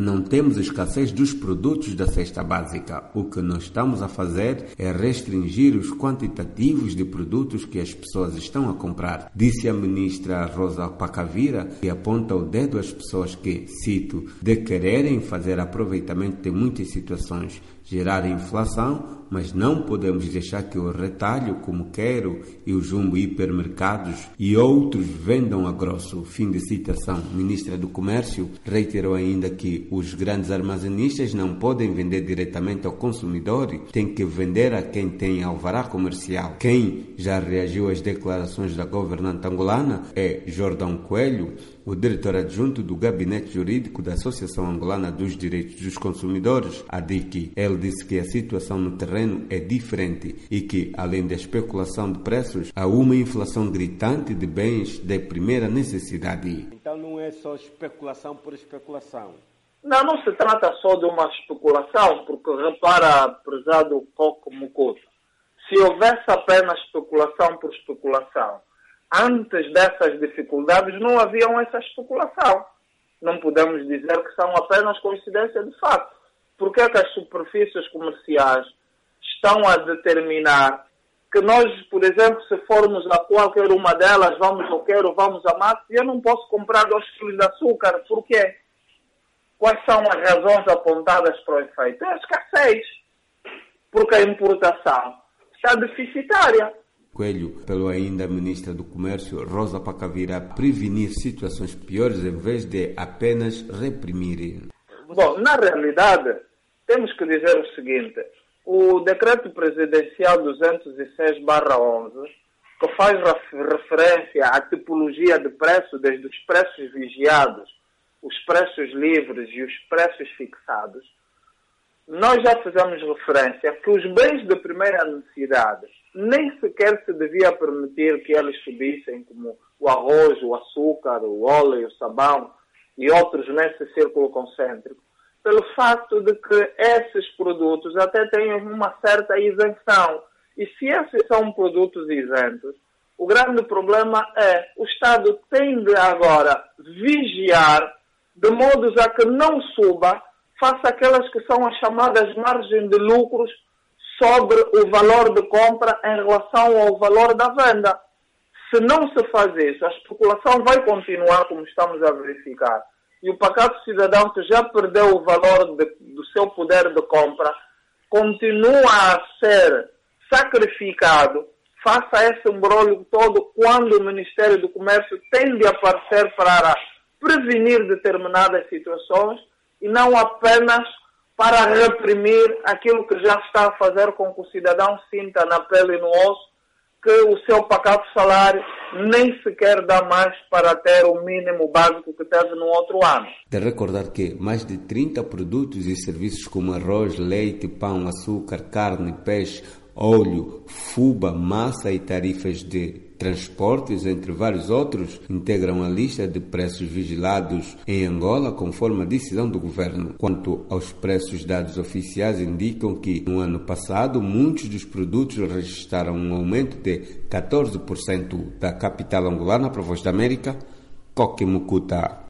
Não temos escassez dos produtos da cesta básica. O que nós estamos a fazer é restringir os quantitativos de produtos que as pessoas estão a comprar, disse a ministra Rosa Pacavira, que aponta o dedo às pessoas que, cito, de quererem fazer aproveitamento de muitas situações, gerar inflação, mas não podemos deixar que o retalho, como Quero e o Jumbo Hipermercados e outros vendam a grosso. Fim de citação. Ministra do Comércio reiterou ainda que os grandes armazenistas não podem vender diretamente ao consumidor, têm que vender a quem tem alvará comercial. Quem já reagiu às declarações da governante angolana é Jordão Coelho, o diretor adjunto do Gabinete Jurídico da Associação Angolana dos Direitos dos Consumidores, ADIC. Ele disse que a situação no terreno é diferente e que, além da especulação de preços, há uma inflação gritante de bens de primeira necessidade. Então não é só especulação por especulação. Não se trata só de uma especulação, porque repara, prezado Coco Mucuto, se houvesse apenas especulação por especulação, antes dessas dificuldades não haviam essa especulação. Não podemos dizer que são apenas coincidência de fato. Por que é que as superfícies comerciais estão a determinar que nós, por exemplo, se formos a qualquer uma delas, vamos ao Quero, vamos a Max, e eu não posso comprar 2 quilos de açúcar? Por quê? Quais são as razões apontadas para o efeito? É a escassez. Porque a importação está deficitária. Coelho apelou ainda a ministra do Comércio, Rosa Pacavira, a prevenir situações piores em vez de apenas reprimir. Bom, na realidade, temos que dizer o seguinte: o decreto presidencial 206/11, que faz referência à tipologia de preço, desde os preços vigiados, os preços livres e os preços fixados, nós já fizemos referência que os bens de primeira necessidade nem sequer se devia permitir que eles subissem, como o arroz, o açúcar, o óleo, o sabão e outros nesse círculo concêntrico, pelo facto de que esses produtos até têm uma certa isenção. E se esses são produtos isentos, o grande problema é o Estado tem de agora vigiar de modo a que não suba face àquelas que são as chamadas margens de lucros sobre o valor de compra em relação ao valor da venda. Se não se faz isso, a especulação vai continuar como estamos a verificar. E o pacato cidadão, que já perdeu o valor do seu poder de compra, continua a ser sacrificado face a esse embrolho todo, quando o Ministério do Comércio tem de aparecer para prevenir determinadas situações e não apenas para reprimir aquilo que já está a fazer com que o cidadão sinta na pele e no osso que o seu pacato salário nem sequer dá mais para ter o mínimo básico que teve no outro ano. De recordar que mais de 30 produtos e serviços como arroz, leite, pão, açúcar, carne, peixe, óleo, fuba, massa e tarifas de transportes, entre vários outros, integram a lista de preços vigilados em Angola, conforme a decisão do governo. Quanto aos preços, dados oficiais indicam que, no ano passado, muitos dos produtos registraram um aumento de 14%. Da capital angolana, para a Voz da América, Coque Mucuta.